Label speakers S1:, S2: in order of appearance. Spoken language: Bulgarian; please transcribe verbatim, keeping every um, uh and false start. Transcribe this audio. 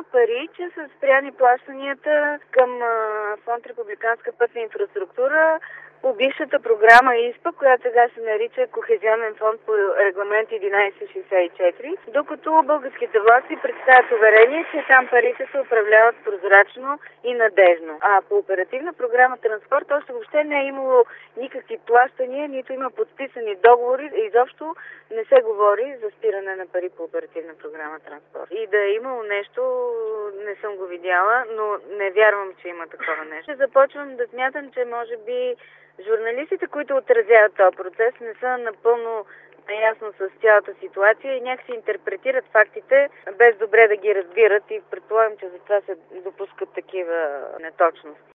S1: има пари, че са спряни плащанията към а, Фонд Републиканска пътна инфраструктура по бившата програма ИСПА, която сега се нарича Кохезионен фонд по регламент единайсет шейсет и четири, докато българските власти представят уверение, че там парите се управляват прозрачно и надежно. А по оперативна програма Транспорт още въобще не е имало никакви плащания, нито има подписани договори. Изобщо не се говори за спиране на пари по оперативна програма Транспорт. И да е имало нещо, не съм го видяла, но не вярвам, че има такова нещо. Започвам да смятам, че може би журналистите, които отразяват този процес, не са напълно наясно с цялата ситуация и някакси интерпретират фактите без добре да ги разбират и предполагам, че затова се допускат такива неточности.